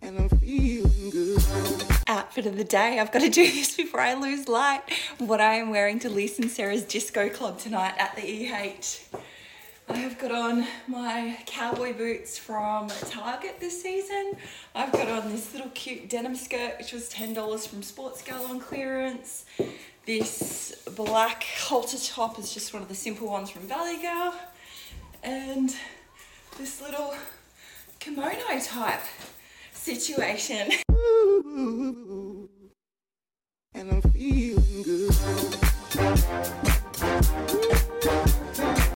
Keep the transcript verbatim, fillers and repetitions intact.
and I'm feeling good. Outfit of the day. I've got to do this before I lose light. What I am wearing to Lisa and Sarah's disco club tonight at the E H. I have got on my cowboy boots from Target this season. I've got on this little cute denim skirt, which was ten dollars from Sports Girl on clearance. This black halter top is just one of the simple ones from Valley Girl. And this little kimono type situation.